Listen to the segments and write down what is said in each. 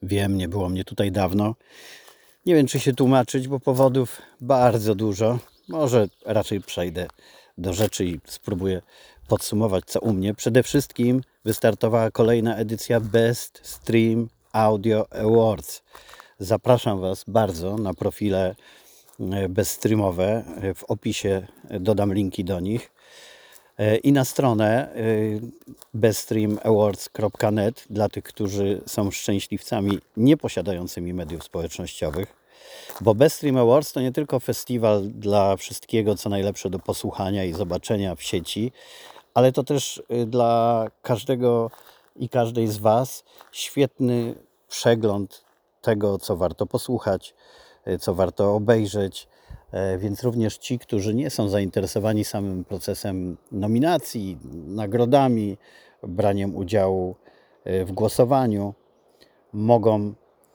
Wiem, nie było mnie tutaj dawno. Nie wiem, czy się tłumaczyć, bo powodów bardzo dużo. Może raczej przejdę do rzeczy i spróbuję podsumować, co u mnie. Przede wszystkim wystartowała kolejna edycja Best Stream Audio Awards. Zapraszam Was bardzo na profile bezstreamowe. W opisie dodam linki do nich. I na stronę beststreamawards.net dla tych, którzy są szczęśliwcami nieposiadającymi mediów społecznościowych. Bo Best Stream Awards to nie tylko festiwal dla wszystkiego, co najlepsze do posłuchania i zobaczenia w sieci, ale to też dla każdego i każdej z Was świetny przegląd tego, co warto posłuchać, co warto obejrzeć. Więc również ci, którzy nie są zainteresowani samym procesem nominacji, nagrodami, braniem udziału w głosowaniu, mogą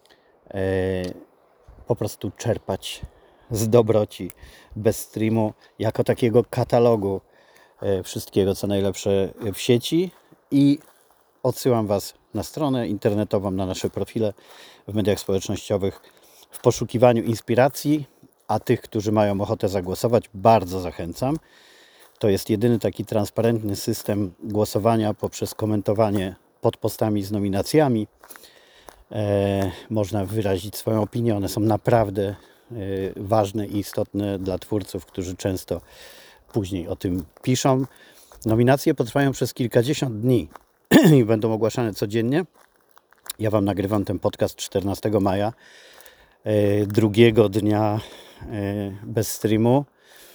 po prostu czerpać z dobroci bez streamu jako takiego katalogu wszystkiego, co najlepsze w sieci. I odsyłam Was na stronę internetową, na nasze profile w mediach społecznościowych w poszukiwaniu inspiracji, a tych, którzy mają ochotę zagłosować, bardzo zachęcam. To jest jedyny taki transparentny system głosowania poprzez komentowanie pod postami z nominacjami. Można wyrazić swoją opinię. One są naprawdę ważne i istotne dla twórców, którzy często później o tym piszą. Nominacje potrwają przez kilkadziesiąt dni i będą ogłaszane codziennie. Ja Wam nagrywam ten podcast 14 maja, drugiego dnia bez streamu.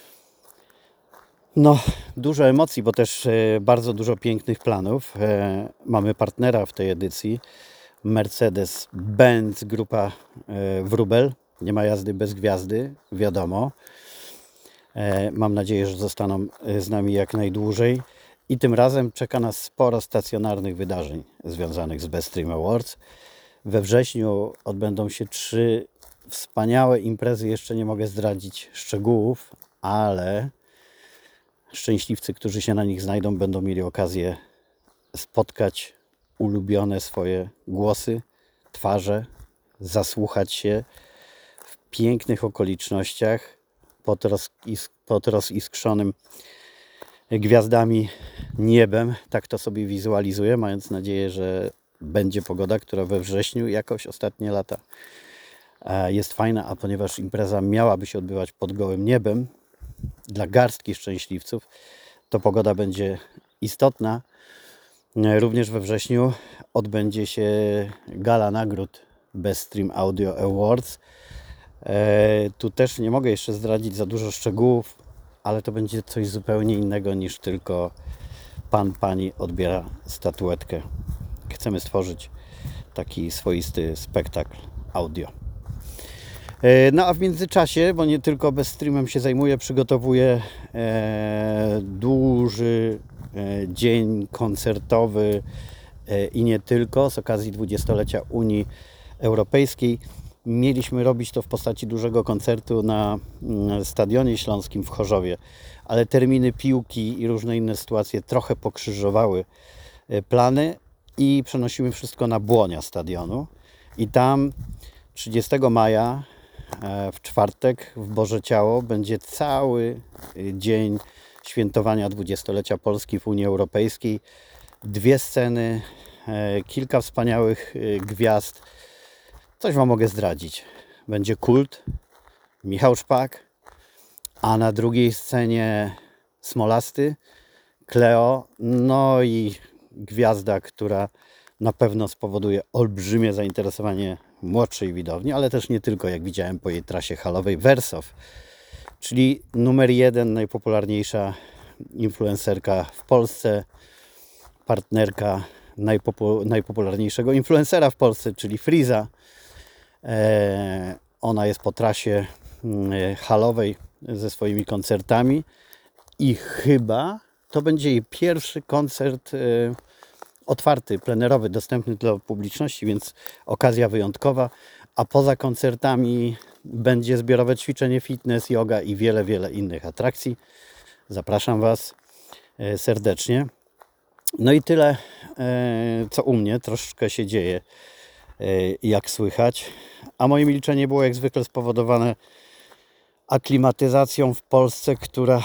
No, dużo emocji, bo też bardzo dużo pięknych planów. Mamy partnera w tej edycji, Mercedes-Benz Grupa Wróbel. Nie ma jazdy bez gwiazdy, wiadomo. Mam nadzieję, że zostaną z nami jak najdłużej. I tym razem czeka nas sporo stacjonarnych wydarzeń związanych z Best Stream Awards. We wrześniu odbędą się 3 wspaniałe imprezy. Jeszcze nie mogę zdradzić szczegółów, ale szczęśliwcy, którzy się na nich znajdą, będą mieli okazję spotkać ulubione swoje głosy, twarze, zasłuchać się w pięknych okolicznościach pod roziskrzonym gwiazdami niebem. Tak to sobie wizualizuję, mając nadzieję, że będzie pogoda, która we wrześniu jakoś ostatnie lata jest fajna, a ponieważ impreza miałaby się odbywać pod gołym niebem dla garstki szczęśliwców, to pogoda będzie istotna. Również we wrześniu odbędzie się gala nagród Best Stream Audio Awards. Tu też nie mogę jeszcze zdradzić za dużo szczegółów, ale to będzie coś zupełnie innego niż tylko pani odbiera statuetkę. Chcemy stworzyć taki swoisty spektakl audio. No a w międzyczasie, bo nie tylko bez streamem się zajmuję, przygotowuję duży dzień koncertowy i nie tylko z okazji 20-lecia Unii Europejskiej. Mieliśmy robić to w postaci dużego koncertu na Stadionie Śląskim w Chorzowie, ale terminy piłki i różne inne sytuacje trochę pokrzyżowały plany i przenosimy wszystko na błonia stadionu. I tam 30 maja w czwartek w Boże Ciało będzie cały dzień świętowania 20-lecia Polski w Unii Europejskiej. 2 sceny, kilka wspaniałych gwiazd. Coś Wam mogę zdradzić. Będzie Kult, Michał Szpak, a na drugiej scenie Smolasty, Kleo, no i gwiazda, która na pewno spowoduje olbrzymie zainteresowanie młodszej widowni, ale też nie tylko, jak widziałem po jej trasie halowej, Wersow, czyli numer 1, najpopularniejsza influencerka w Polsce, partnerka najpopularniejszego influencera w Polsce, czyli Freeza. Ona jest po trasie halowej ze swoimi koncertami i chyba to będzie jej pierwszy koncert otwarty, plenerowy, dostępny dla publiczności, więc okazja wyjątkowa. A poza koncertami będzie zbiorowe ćwiczenie fitness, yoga i wiele innych atrakcji. Zapraszam Was serdecznie. No i tyle, co u mnie. Troszkę się dzieje jak słychać. A moje milczenie było jak zwykle spowodowane aklimatyzacją w Polsce, która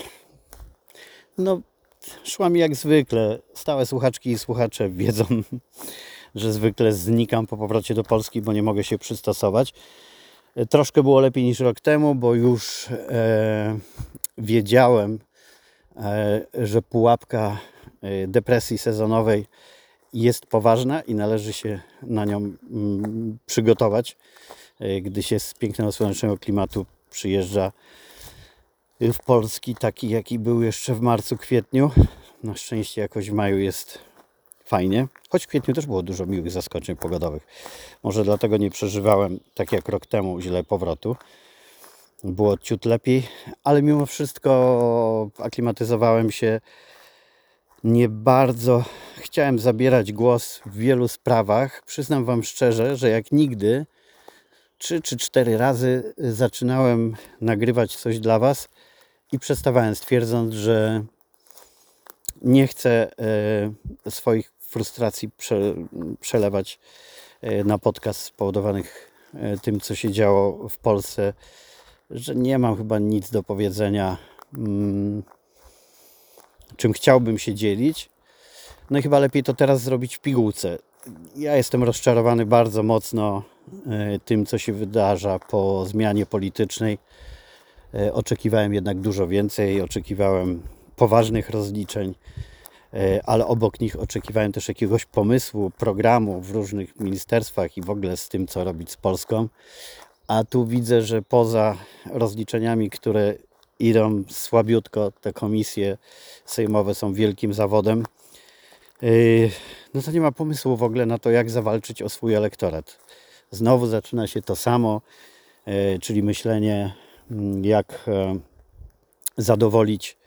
szła mi jak zwykle. Stałe słuchaczki i słuchacze wiedzą, że zwykle znikam po powrocie do Polski, bo nie mogę się przystosować. Troszkę było lepiej niż rok temu, bo już wiedziałem, że pułapka depresji sezonowej jest poważna i należy się na nią przygotować, gdy się z pięknego, słonecznego klimatu przyjeżdża w Polski, taki jaki był jeszcze w marcu, kwietniu. Na szczęście jakoś w maju jest fajnie, choć w kwietniu też było dużo miłych zaskoczeń pogodowych. Może dlatego nie przeżywałem, tak jak rok temu, źle powrotu. Było ciut lepiej, ale mimo wszystko aklimatyzowałem się. Nie bardzo chciałem zabierać głos w wielu sprawach. Przyznam Wam szczerze, że jak nigdy 3 czy 4 razy zaczynałem nagrywać coś dla Was i przestawałem, stwierdząc, że nie chcę swoich frustracji przelewać na podcast spowodowanych tym, co się działo w Polsce, że nie mam chyba nic do powiedzenia, czym chciałbym się dzielić. No i chyba lepiej to teraz zrobić w pigułce. Ja jestem rozczarowany bardzo mocno tym, co się wydarza po zmianie politycznej. Oczekiwałem jednak dużo więcej, oczekiwałem poważnych rozliczeń, ale obok nich oczekiwałem też jakiegoś pomysłu, programu w różnych ministerstwach i w ogóle z tym, co robić z Polską. A tu widzę, że poza rozliczeniami, które idą słabiutko, te komisje sejmowe są wielkim zawodem, no to nie ma pomysłu w ogóle na to, jak zawalczyć o swój elektorat. Znowu zaczyna się to samo, czyli myślenie, jak zadowolić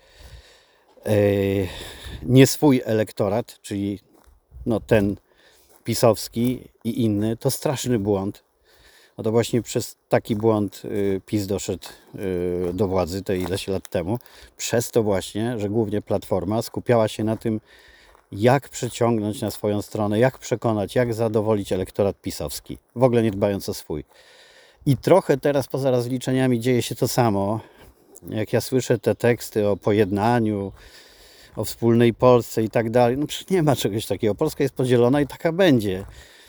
nie swój elektorat, czyli ten pisowski i inny. To straszny błąd. No to właśnie przez taki błąd PiS doszedł do władzy te ileś lat temu. Przez to właśnie, że głównie Platforma skupiała się na tym, jak przeciągnąć na swoją stronę, jak przekonać, jak zadowolić elektorat pisowski, w ogóle nie dbając o swój. I trochę teraz poza rozliczeniami dzieje się to samo. Jak ja słyszę te teksty o pojednaniu, o wspólnej Polsce i tak dalej, no przecież nie ma czegoś takiego. Polska jest podzielona i taka będzie.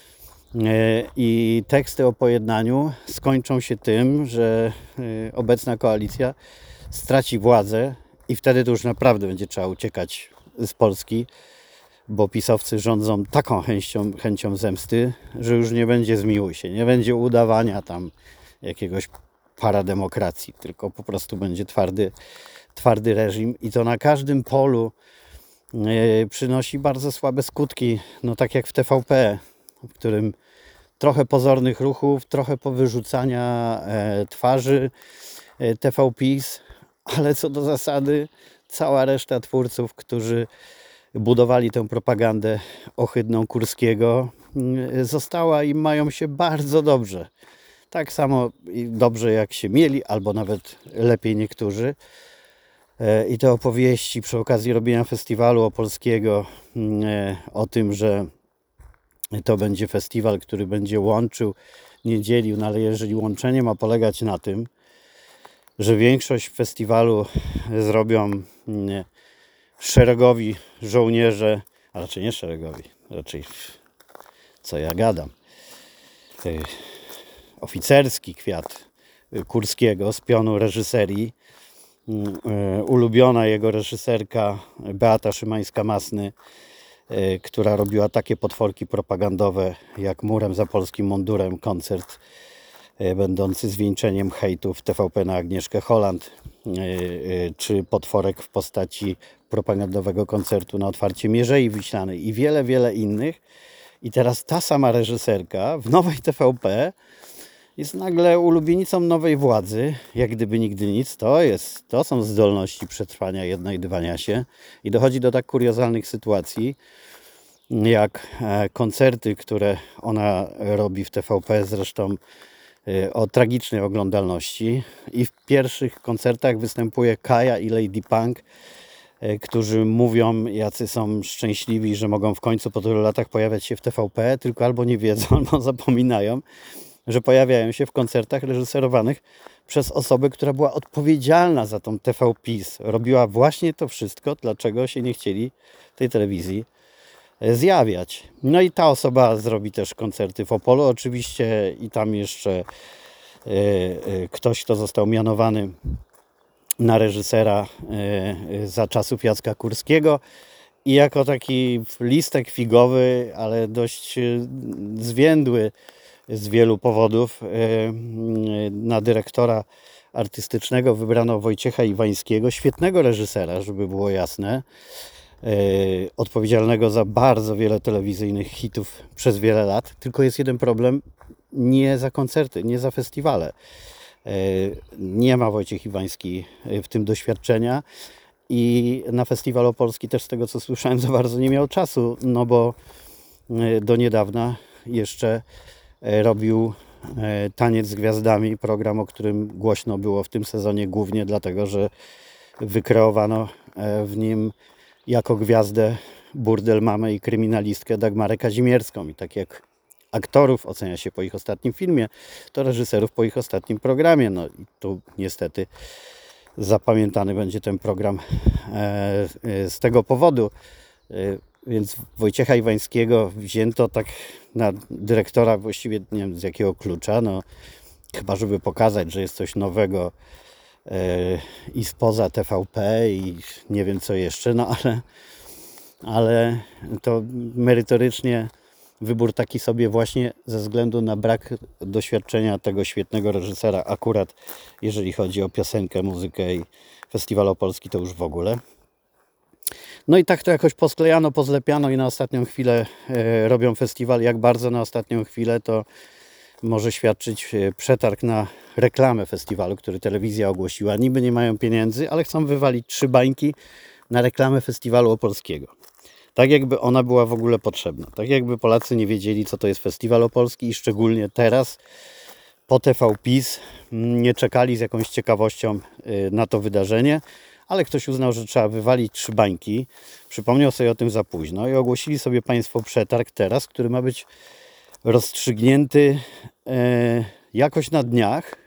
I teksty o pojednaniu skończą się tym, że obecna koalicja straci władzę i wtedy to już naprawdę będzie trzeba uciekać z Polski, bo pisowcy rządzą taką chęcią zemsty, że już nie będzie zmiłuj się, nie będzie udawania tam jakiegoś parademokracji, tylko po prostu będzie twardy reżim i to na każdym polu przynosi bardzo słabe skutki, no tak jak w TVP, w którym trochę pozornych ruchów, trochę powyrzucania twarzy TVPiS, ale co do zasady cała reszta twórców, którzy budowali tę propagandę ohydną Kurskiego, została i mają się bardzo dobrze. Tak samo dobrze jak się mieli, albo nawet lepiej niektórzy. I te opowieści przy okazji robienia festiwalu opolskiego o tym, że to będzie festiwal, który będzie łączył, nie dzielił, no ale jeżeli łączenie ma polegać na tym, że większość festiwalu zrobią szeregowi żołnierze, a raczej nie szeregowi, raczej co ja gadam, oficerski kwiat Kurskiego z pionu reżyserii, ulubiona jego reżyserka Beata Szymańska-Masny, która robiła takie potworki propagandowe jak Murem za polskim mundurem, koncert będący zwieńczeniem hejtów TVP na Agnieszkę Holland, czy potworek w postaci propagandowego koncertu na otwarcie Mierzei Wiślanej i wiele, wiele innych. I teraz ta sama reżyserka w nowej TVP jest nagle ulubienicą nowej władzy, jak gdyby nigdy nic. To są zdolności przetrwania i odnajdywania się. I dochodzi do tak kuriozalnych sytuacji, jak koncerty, które ona robi w TVP, zresztą o tragicznej oglądalności. I w pierwszych koncertach występuje Kaja i Lady Punk którzy mówią, jacy są szczęśliwi, że mogą w końcu po tylu latach pojawiać się w TVP, tylko albo nie wiedzą, albo zapominają, że pojawiają się w koncertach reżyserowanych przez osobę, która była odpowiedzialna za tą TV PiS. Robiła właśnie to wszystko, dlaczego się nie chcieli tej telewizji zjawiać. No i ta osoba zrobi też koncerty w Opolu oczywiście i tam jeszcze ktoś, kto został mianowany na reżysera za czasów Jacka Kurskiego i jako taki listek figowy, ale dość zwiędły z wielu powodów, na dyrektora artystycznego wybrano Wojciecha Iwańskiego, świetnego reżysera, żeby było jasne, odpowiedzialnego za bardzo wiele telewizyjnych hitów przez wiele lat. Tylko jest jeden problem, nie za koncerty, nie za festiwale. Nie ma Wojciech Iwański w tym doświadczenia i na Festiwal Opolski też z tego co słyszałem za bardzo nie miał czasu, no bo do niedawna jeszcze robił Taniec z Gwiazdami, program, o którym głośno było w tym sezonie głównie dlatego, że wykreowano w nim jako gwiazdę burdel mamę i kryminalistkę Dagmarę Kazimierską. I tak jak aktorów ocenia się po ich ostatnim filmie, to reżyserów po ich ostatnim programie. No i tu niestety zapamiętany będzie ten program z tego powodu. Więc Wojciecha Iwańskiego wzięto tak na dyrektora właściwie nie wiem z jakiego klucza, no chyba żeby pokazać, że jest coś nowego i spoza TVP i nie wiem co jeszcze, no ale to merytorycznie wybór taki sobie właśnie ze względu na brak doświadczenia tego świetnego reżysera, akurat jeżeli chodzi o piosenkę, muzykę i Festiwal Opolski to już w ogóle. No i tak to jakoś posklejano, pozlepiano i na ostatnią chwilę robią festiwal. Jak bardzo na ostatnią chwilę, to może świadczyć przetarg na reklamę festiwalu, który telewizja ogłosiła. Niby nie mają pieniędzy, ale chcą wywalić 3 bańki na reklamę Festiwalu Opolskiego. Tak jakby ona była w ogóle potrzebna. Tak jakby Polacy nie wiedzieli, co to jest Festiwal Opolski i szczególnie teraz po TV PiS nie czekali z jakąś ciekawością na to wydarzenie, ale ktoś uznał, że trzeba wywalić 3 bańki. Przypomniał sobie o tym za późno i ogłosili sobie państwo przetarg teraz, który ma być rozstrzygnięty jakoś na dniach,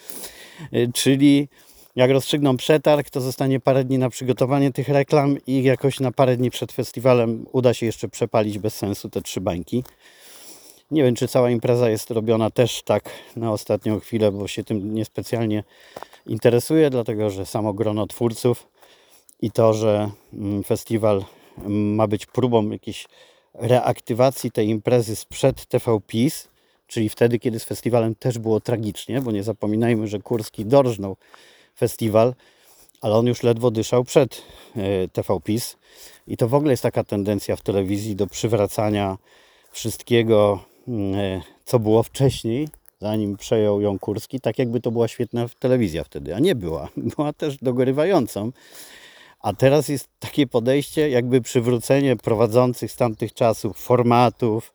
czyli jak rozstrzygną przetarg, to zostanie parę dni na przygotowanie tych reklam i jakoś na parę dni przed festiwalem uda się jeszcze przepalić bez sensu te 3 bańki. Nie wiem, czy cała impreza jest robiona też tak na ostatnią chwilę, bo się tym niespecjalnie interesuję, dlatego że samo grono twórców i to, że festiwal ma być próbą jakiejś reaktywacji tej imprezy sprzed TV PiS, czyli wtedy, kiedy z festiwalem też było tragicznie, bo nie zapominajmy, że Kurski dorżnął festiwal, ale on już ledwo dyszał przed TV PiS i to w ogóle jest taka tendencja w telewizji do przywracania wszystkiego, co było wcześniej, zanim przejął ją Kurski, tak jakby to była świetna telewizja wtedy, a nie była. Była też dogorywającą. A teraz jest takie podejście, jakby przywrócenie prowadzących z tamtych czasów formatów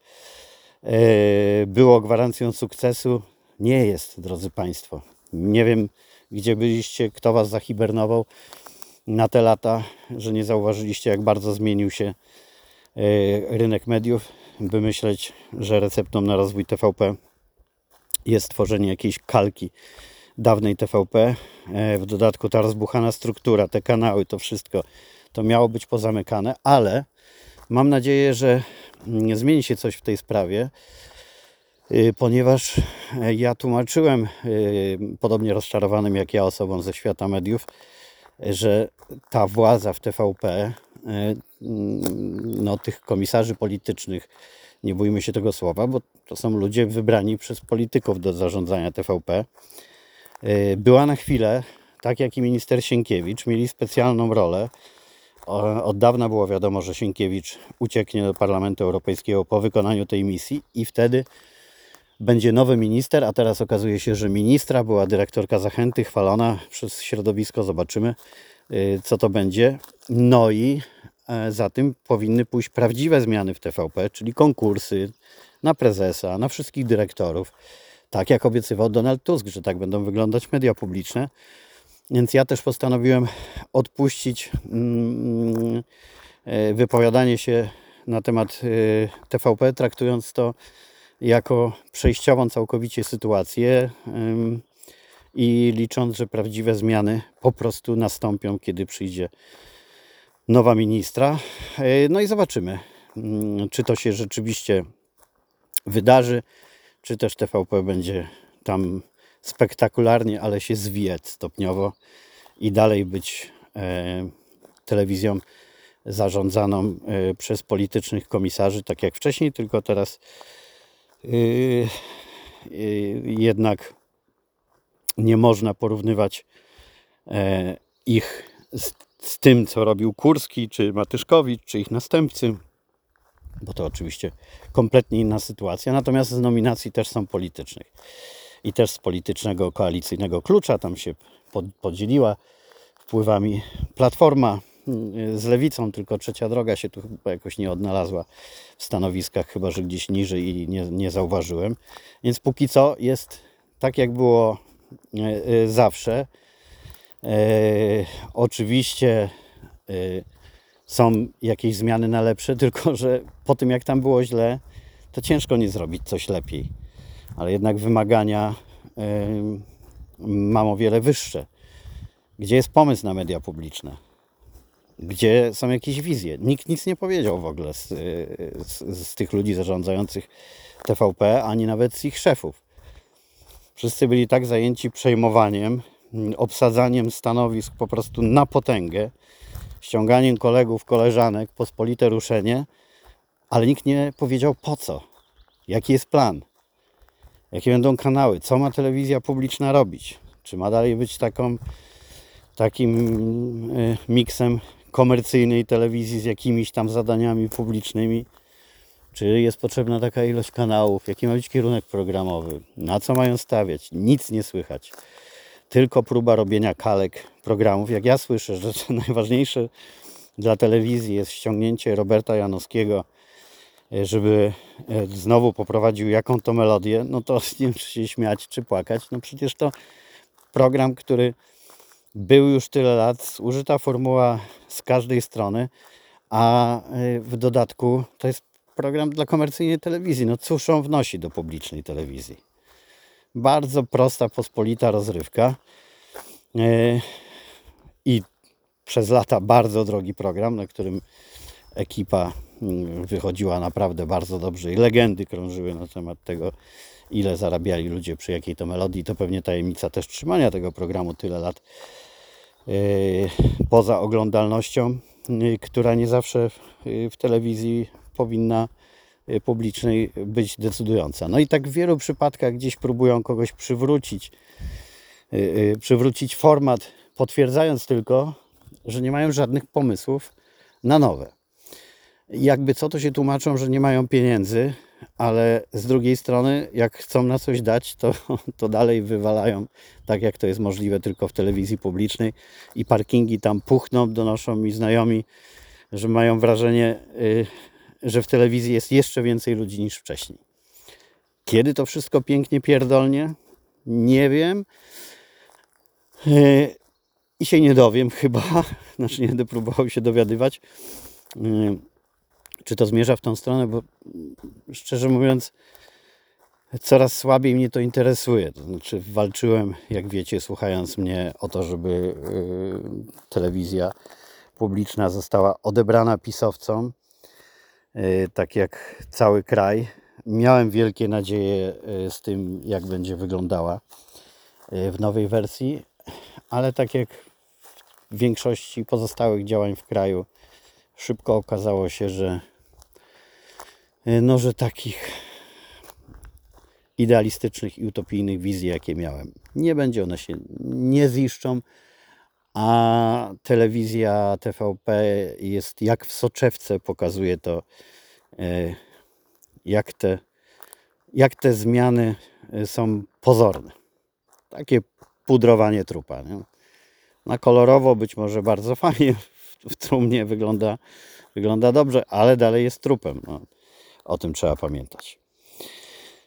było gwarancją sukcesu. Nie jest, drodzy Państwo. Nie wiem, gdzie byliście, kto Was zahibernował na te lata, że nie zauważyliście, jak bardzo zmienił się rynek mediów, by myśleć, że receptą na rozwój TVP jest tworzenie jakiejś kalki dawnej TVP. W dodatku ta rozbuchana struktura, te kanały, to wszystko to miało być pozamykane, ale mam nadzieję, że zmieni się coś w tej sprawie, ponieważ ja tłumaczyłem podobnie rozczarowanym jak ja osobom ze świata mediów, że ta władza w TVP, no tych komisarzy politycznych, nie bójmy się tego słowa, bo to są ludzie wybrani przez polityków do zarządzania TVP, była na chwilę, tak jak i minister Sienkiewicz, mieli specjalną rolę. Od dawna było wiadomo, że Sienkiewicz ucieknie do Parlamentu Europejskiego po wykonaniu tej misji i wtedy będzie nowy minister, a teraz okazuje się, że ministra była dyrektorka Zachęty, chwalona przez środowisko. Zobaczymy, co to będzie. No i za tym powinny pójść prawdziwe zmiany w TVP, czyli konkursy na prezesa, na wszystkich dyrektorów. Tak jak obiecywał Donald Tusk, że tak będą wyglądać media publiczne. Więc ja też postanowiłem odpuścić wypowiadanie się na temat TVP, traktując to jako przejściową całkowicie sytuację i licząc, że prawdziwe zmiany po prostu nastąpią, kiedy przyjdzie nowa ministra. No i zobaczymy, czy to się rzeczywiście wydarzy, czy też TVP będzie tam spektakularnie, ale się zwijać stopniowo i dalej być telewizją zarządzaną przez politycznych komisarzy, tak jak wcześniej, tylko teraz jednak nie można porównywać ich z tym, co robił Kurski, czy Matyszkowicz, czy ich następcy, bo to oczywiście kompletnie inna sytuacja. Natomiast z nominacji też są politycznych i też z politycznego koalicyjnego klucza. Tam się podzieliła wpływami Platforma z Lewicą, tylko Trzecia Droga się tu chyba jakoś nie odnalazła w stanowiskach, chyba że gdzieś niżej i nie zauważyłem. Więc póki co jest tak, jak było zawsze. Oczywiście są jakieś zmiany na lepsze, tylko że po tym, jak tam było źle, to ciężko nie zrobić coś lepiej. Ale jednak wymagania mam o wiele wyższe. Gdzie jest pomysł na media publiczne? Gdzie są jakieś wizje? Nikt nic nie powiedział w ogóle z tych ludzi zarządzających TVP, ani nawet z ich szefów. Wszyscy byli tak zajęci przejmowaniem, obsadzaniem stanowisk po prostu na potęgę, ściąganiem kolegów, koleżanek, pospolite ruszenie, ale nikt nie powiedział po co, jaki jest plan, jakie będą kanały, co ma telewizja publiczna robić, czy ma dalej być takim miksem komercyjnej telewizji z jakimiś tam zadaniami publicznymi, czy jest potrzebna taka ilość kanałów, jaki ma być kierunek programowy, na co mają stawiać, nic nie słychać. Tylko próba robienia kalek programów. Jak ja słyszę, że najważniejsze dla telewizji jest ściągnięcie Roberta Janowskiego, żeby znowu poprowadził jaką to melodię, no to nie wiem, czy się śmiać, czy płakać. No przecież to program, który był już tyle lat, użyta formuła z każdej strony, a w dodatku to jest program dla komercyjnej telewizji. No cóż on wnosi do publicznej telewizji? Bardzo prosta, pospolita rozrywka i przez lata bardzo drogi program, na którym ekipa wychodziła naprawdę bardzo dobrze i legendy krążyły na temat tego, ile zarabiali ludzie przy jakiej to melodii. To pewnie tajemnica też trzymania tego programu tyle lat poza oglądalnością, która nie zawsze w telewizji powinna publicznej być decydująca. No i tak w wielu przypadkach gdzieś próbują kogoś przywrócić format, potwierdzając tylko, że nie mają żadnych pomysłów na nowe. I jakby co, to się tłumaczą, że nie mają pieniędzy, ale z drugiej strony, jak chcą na coś dać, to dalej wywalają, tak jak to jest możliwe tylko w telewizji publicznej, i parkingi tam puchną, donoszą mi znajomi, że mają wrażenie, że w telewizji jest jeszcze więcej ludzi niż wcześniej. Kiedy to wszystko pięknie pierdolnie? Nie wiem. I się nie dowiem chyba. Znaczy nie będę próbował się dowiadywać, czy to zmierza w tą stronę, bo szczerze mówiąc coraz słabiej mnie to interesuje. To znaczy walczyłem, jak wiecie, słuchając mnie, o to, żeby telewizja publiczna została odebrana pisowcom, tak jak cały kraj. Miałem wielkie nadzieje z tym, jak będzie wyglądała w nowej wersji, ale tak jak w większości pozostałych działań w kraju, szybko okazało się, że takich idealistycznych i utopijnych wizji, jakie miałem, nie będzie. One się nie ziszczą, a telewizja TVP jest jak w soczewce, pokazuje to, jak te zmiany są pozorne. Takie pudrowanie trupa. Nie? Na kolorowo być może bardzo fajnie w trumnie wygląda dobrze, ale dalej jest trupem. No, o tym trzeba pamiętać.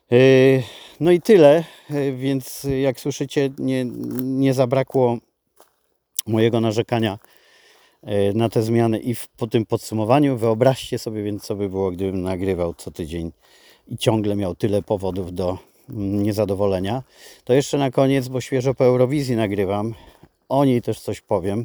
No i tyle, więc jak słyszycie, nie zabrakło mojego narzekania na te zmiany i po tym podsumowaniu. Wyobraźcie sobie więc, co by było, gdybym nagrywał co tydzień i ciągle miał tyle powodów do niezadowolenia. To jeszcze na koniec, bo świeżo po Eurowizji nagrywam, o niej też coś powiem.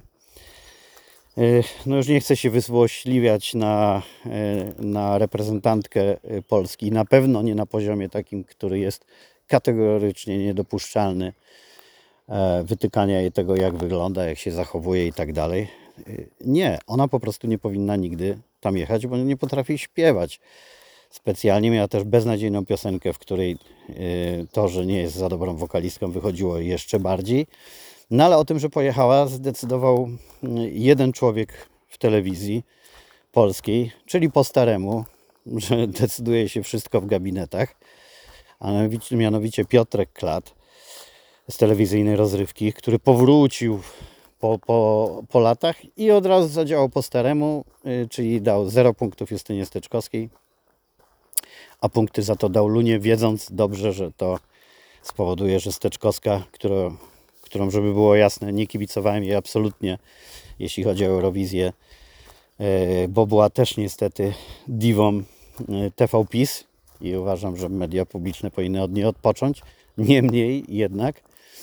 No już nie chcę się wyzłośliwiać na reprezentantkę Polski. Na pewno nie na poziomie takim, który jest kategorycznie niedopuszczalny. Wytykania jej tego, jak wygląda, jak się zachowuje i tak dalej. Nie, ona po prostu nie powinna nigdy tam jechać, bo nie potrafi śpiewać. Specjalnie miała też beznadziejną piosenkę, w której to, że nie jest za dobrą wokalistką, wychodziło jeszcze bardziej. No ale o tym, że pojechała, zdecydował jeden człowiek w telewizji polskiej, czyli po staremu, że decyduje się wszystko w gabinetach, a mianowicie Piotrek Klat z telewizyjnej rozrywki, który powrócił po latach i od razu zadziałał po staremu, czyli dał 0 punktów Justynie Steczkowskiej, a punkty za to dał Lunie, wiedząc dobrze, że to spowoduje, że Steczkowska, którą, żeby było jasne, nie kibicowałem jej absolutnie, jeśli chodzi o Eurowizję, bo była też niestety diwą TV PiS i uważam, że media publiczne powinny od niej odpocząć. Niemniej jednak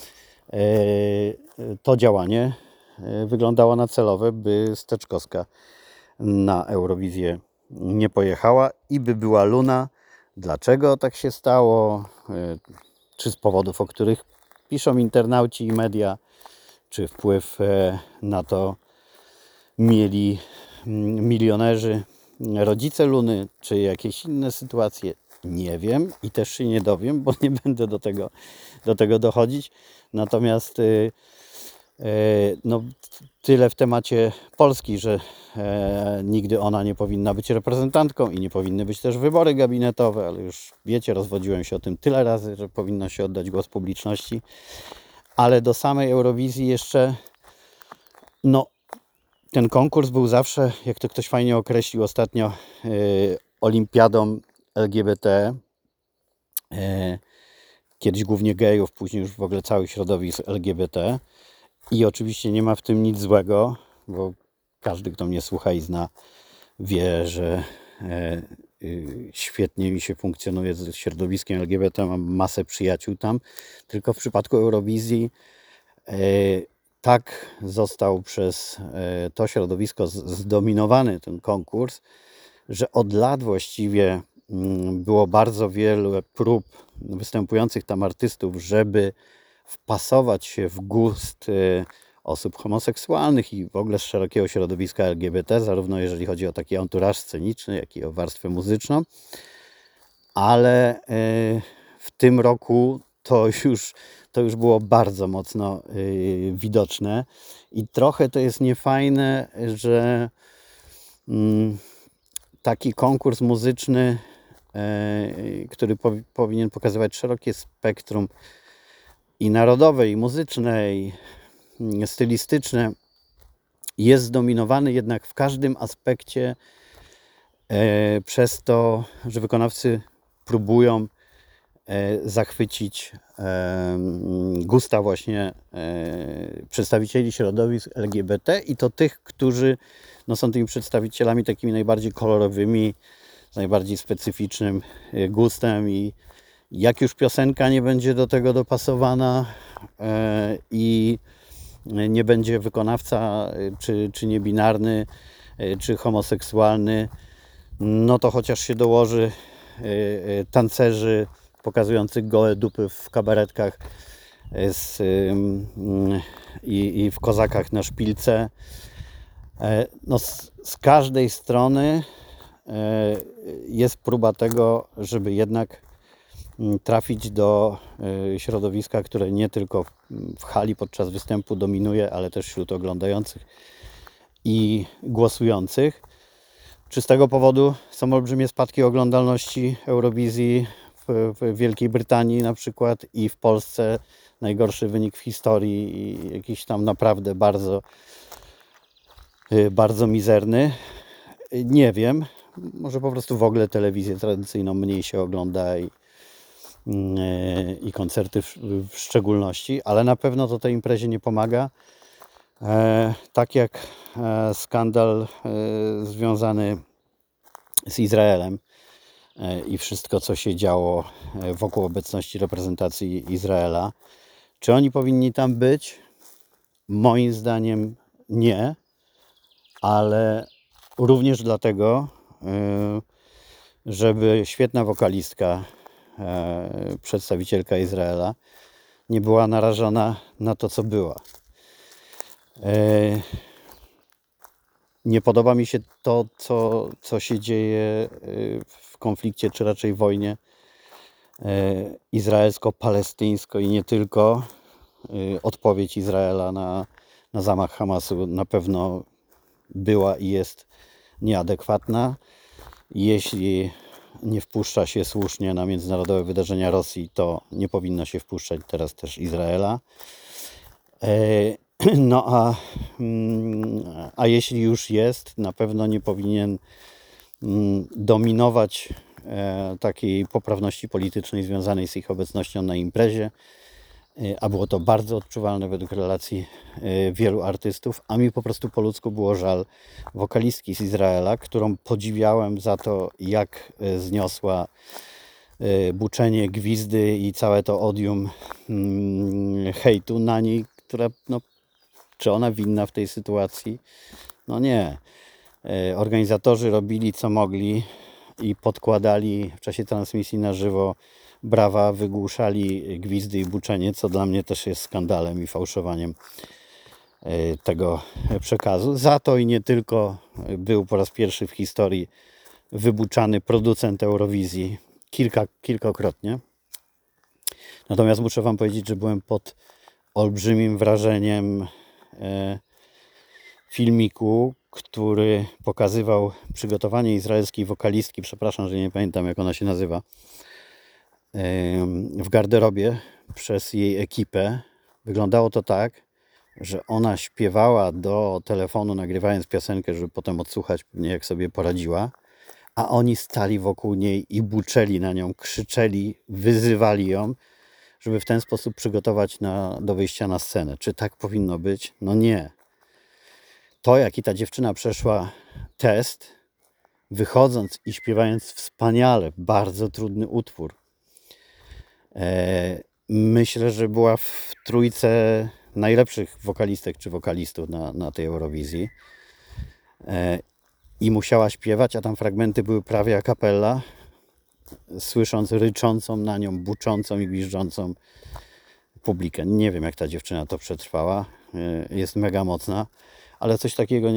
to działanie wyglądało na celowe, by Steczkowska na Eurowizję nie pojechała i by była Luna. Dlaczego tak się stało? Czy z powodów, o których piszą internauci i media, czy wpływ na to mieli milionerzy, rodzice Luny, czy jakieś inne sytuacje? Nie wiem i też się nie dowiem, bo nie będę do tego dochodzić. Natomiast no, tyle w temacie Polski, że nigdy ona nie powinna być reprezentantką i nie powinny być też wybory gabinetowe, ale już wiecie, rozwodziłem się o tym tyle razy, że powinno się oddać głos publiczności. Ale do samej Eurowizji jeszcze, no, ten konkurs był zawsze, jak to ktoś fajnie określił ostatnio, olimpiadą LGBT. Kiedyś głównie gejów, później już w ogóle całych środowisk LGBT. I oczywiście nie ma w tym nic złego, bo każdy, kto mnie słucha i zna, wie, że świetnie mi się funkcjonuje z środowiskiem LGBT, mam masę przyjaciół tam. Tylko w przypadku Eurowizji tak został przez to środowisko zdominowany ten konkurs, że od lat właściwie było bardzo wiele prób występujących tam artystów, żeby wpasować się w gust osób homoseksualnych i w ogóle z szerokiego środowiska LGBT, zarówno jeżeli chodzi o taki anturaż sceniczny, jak i o warstwę muzyczną. Ale w tym roku to już było bardzo mocno widoczne i trochę to jest niefajne, że taki konkurs muzyczny, który powinien pokazywać szerokie spektrum i narodowe, i muzyczne, i stylistyczne, jest zdominowany jednak w każdym aspekcie przez to, że wykonawcy próbują zachwycić gusta właśnie przedstawicieli środowisk LGBT i to tych, którzy no, są tymi przedstawicielami takimi najbardziej kolorowymi, z najbardziej specyficznym gustem i jak już piosenka nie będzie do tego dopasowana i nie będzie wykonawca czy niebinarny, czy homoseksualny, no to chociaż się dołoży tancerzy pokazujących gołe dupy w kabaretkach i w kozakach na szpilce. No z każdej strony jest próba tego, żeby jednak trafić do środowiska, które nie tylko w hali podczas występu dominuje, ale też wśród oglądających i głosujących. Czy z tego powodu są olbrzymie spadki oglądalności Eurowizji w Wielkiej Brytanii na przykład i w Polsce najgorszy wynik w historii i jakiś tam naprawdę bardzo mizerny? Nie wiem. Może po prostu w ogóle telewizję tradycyjną mniej się ogląda i koncerty w szczególności, ale na pewno to tej imprezie nie pomaga, Tak jak skandal związany z Izraelem i wszystko, co się działo wokół obecności reprezentacji Izraela. Czy oni powinni tam być? Moim zdaniem nie, ale również dlatego, żeby świetna wokalistka, przedstawicielka Izraela, nie była narażona na to, co była. Nie podoba mi się to, co się dzieje w konflikcie, czy raczej wojnie izraelsko-palestyńsko i nie tylko. Odpowiedź Izraela na zamach Hamasu na pewno była i jest nieadekwatna. Jeśli nie wpuszcza się słusznie na międzynarodowe wydarzenia Rosji, to nie powinno się wpuszczać teraz też Izraela. No a jeśli już jest, na pewno nie powinien dominować takiej poprawności politycznej związanej z ich obecnością na imprezie, a było to bardzo odczuwalne według relacji wielu artystów, a mi po prostu po ludzku było żal wokalistki z Izraela, którą podziwiałem za to, jak zniosła buczenie, gwizdy i całe to odium hejtu na niej, która, no, czy ona winna w tej sytuacji? No nie. Organizatorzy robili co mogli i podkładali w czasie transmisji na żywo brawa, wygłuszali gwizdy i buczenie, co dla mnie też jest skandalem i fałszowaniem tego przekazu. Za to i nie tylko był po raz pierwszy w historii wybuczany producent Eurowizji kilkakrotnie. Natomiast muszę Wam powiedzieć, że byłem pod olbrzymim wrażeniem filmiku, który pokazywał przygotowanie izraelskiej wokalistki, przepraszam, że nie pamiętam, jak ona się nazywa, w garderobie przez jej ekipę. Wyglądało to tak, że ona śpiewała do telefonu, nagrywając piosenkę, żeby potem odsłuchać pewnie, jak sobie poradziła, a oni stali wokół niej i buczeli na nią, krzyczeli, wyzywali ją, żeby w ten sposób przygotować do wyjścia na scenę. Czy tak powinno być? No nie. To, jaki ta dziewczyna przeszła test, wychodząc i śpiewając wspaniale, bardzo trudny utwór. Myślę, że była w trójce najlepszych wokalistek czy wokalistów na tej Eurowizji. I musiała śpiewać, a tam fragmenty były prawie a cappella, słysząc ryczącą na nią, buczącą i gwiżdżącą publikę. Nie wiem, jak ta dziewczyna to przetrwała. Jest mega mocna, ale coś takiego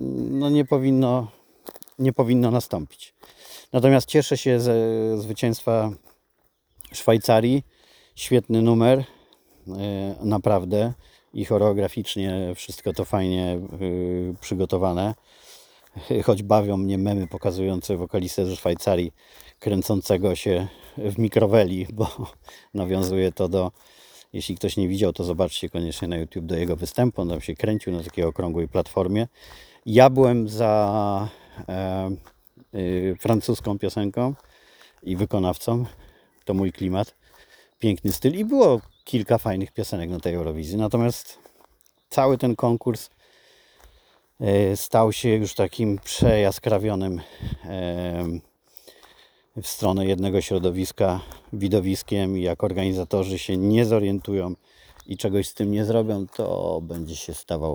nie powinno nastąpić. Natomiast cieszę się ze zwycięstwa Szwajcarii. Świetny numer, naprawdę, i choreograficznie wszystko to fajnie przygotowane. Choć bawią mnie memy pokazujące wokalistę ze Szwajcarii kręcącego się w mikroweli, bo nawiązuje to do, jeśli ktoś nie widział, to zobaczcie koniecznie na YouTube do jego występu. On tam się kręcił na takiej okrągłej platformie. Ja byłem za francuską piosenką i wykonawcą. To mój klimat. Piękny styl i było kilka fajnych piosenek na tej Eurowizji. Natomiast cały ten konkurs stał się już takim przejaskrawionym w stronę jednego środowiska widowiskiem i jak organizatorzy się nie zorientują i czegoś z tym nie zrobią, to będzie się stawał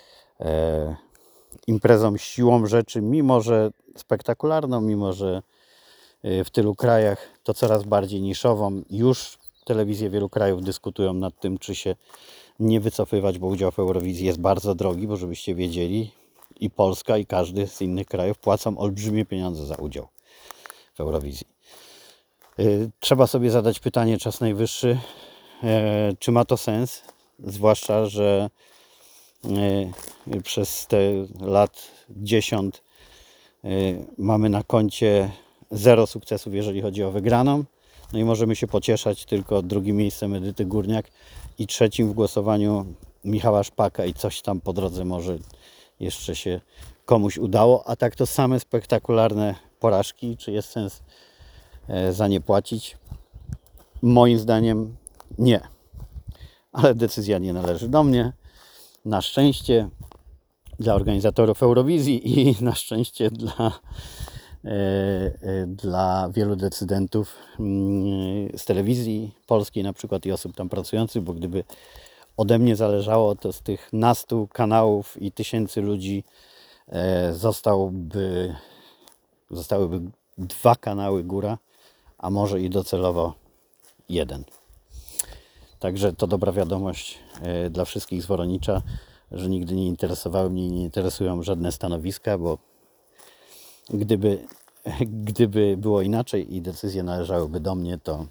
imprezą siłą rzeczy, mimo że spektakularną, mimo że w tylu krajach to coraz bardziej niszową. Już telewizje wielu krajów dyskutują nad tym, czy się nie wycofywać, bo udział w Eurowizji jest bardzo drogi, bo żebyście wiedzieli, i Polska, i każdy z innych krajów płacą olbrzymie pieniądze za udział w Eurowizji. Trzeba sobie zadać pytanie, czas najwyższy, czy ma to sens, zwłaszcza, że przez te lat 10 mamy na koncie 0 sukcesów, jeżeli chodzi o wygraną. No i możemy się pocieszać tylko drugim miejscem Edyty Górniak i trzecim w głosowaniu Michała Szpaka i coś tam po drodze może jeszcze się komuś udało. A tak to same spektakularne porażki. Czy jest sens za nie płacić? Moim zdaniem nie. Ale decyzja nie należy do mnie. Na szczęście dla organizatorów Eurowizji i na szczęście dla wielu decydentów z telewizji polskiej na przykład i osób tam pracujących, bo gdyby ode mnie zależało, to z tych nastu kanałów i tysięcy ludzi zostałyby 2 kanały góra, a może i docelowo 1. Także to dobra wiadomość dla wszystkich z Woronicza, że nigdy nie interesowały mnie i nie interesują żadne stanowiska, bo gdyby było inaczej i decyzje należałyby do mnie, to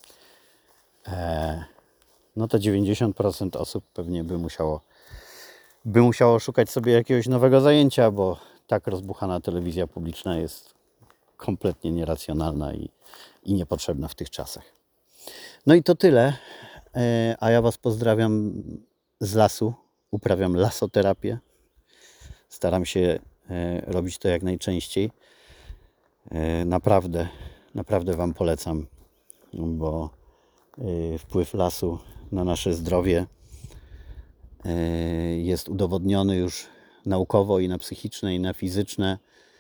90% osób pewnie by musiało szukać sobie jakiegoś nowego zajęcia, bo tak rozbuchana telewizja publiczna jest kompletnie nieracjonalna i niepotrzebna w tych czasach. No i to tyle, a ja Was pozdrawiam z lasu, uprawiam lasoterapię, staram się robić to jak najczęściej. Naprawdę Wam polecam, bo wpływ lasu na nasze zdrowie jest udowodniony już naukowo i na psychiczne, i na fizyczne.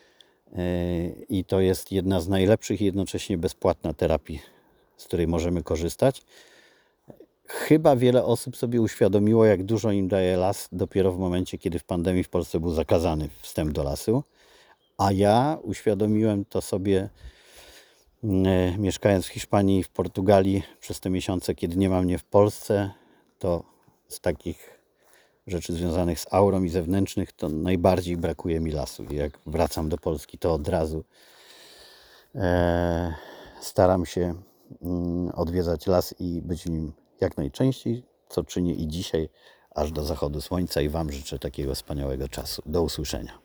I to jest jedna z najlepszych i jednocześnie bezpłatna terapii, z której możemy korzystać. Chyba wiele osób sobie uświadomiło, jak dużo im daje las dopiero w momencie, kiedy w pandemii w Polsce był zakazany wstęp do lasu. A ja uświadomiłem to sobie mieszkając w Hiszpanii i w Portugalii przez te miesiące, kiedy nie ma mnie w Polsce, to z takich rzeczy związanych z aurą i zewnętrznych, to najbardziej brakuje mi lasu. I jak wracam do Polski, to od razu staram się odwiedzać las i być w nim jak najczęściej, co czynię i dzisiaj, aż do zachodu słońca i Wam życzę takiego wspaniałego czasu. Do usłyszenia.